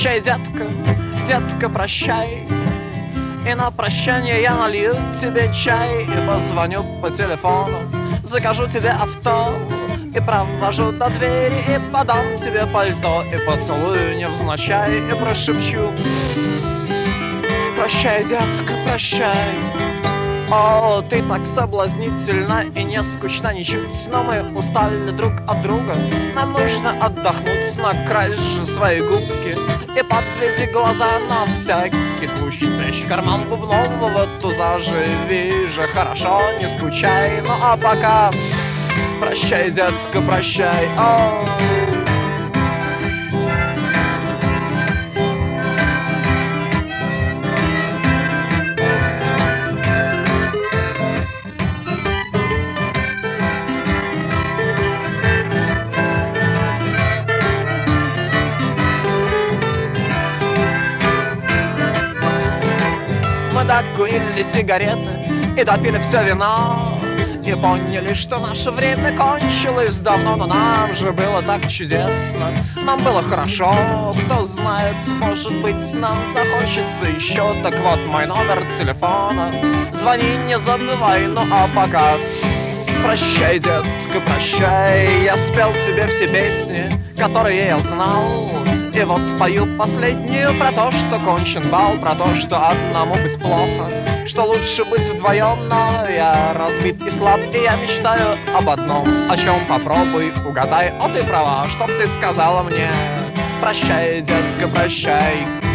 Прощай, детка, детка, прощай. И на прощание я налью тебе чай и позвоню по телефону, закажу тебе авто и провожу до двери, и подам тебе пальто, и поцелую невзначай, и прошепчу: прощай, детка, прощай. О, ты так соблазнительна и не скучна ничуть, но мы устали друг от друга. Нам нужно отдохнуть, накрась же свои губки и подведи глаза на всякий случай. Спрячь карман бубнового туза, живи же хорошо, не скучай. Ну а пока прощай, детка, прощай. О. Мы докурили сигареты и допили все вино, и поняли, что наше время кончилось давно. Но нам же было так чудесно, нам было хорошо. Кто знает, может быть, нам захочется еще. Так вот мой номер телефона, звони, не забывай. Ну а пока прощай, детка, прощай. Я спел тебе все песни, которые я знал, и вот пою последнюю про то, что кончен бал, про то, что одному быть плохо, что лучше быть вдвоем. Но я разбит и слаб, и я мечтаю об одном, о чем попробуй угадай. О, ты права, чтоб ты сказала мне: прощай, детка, прощай.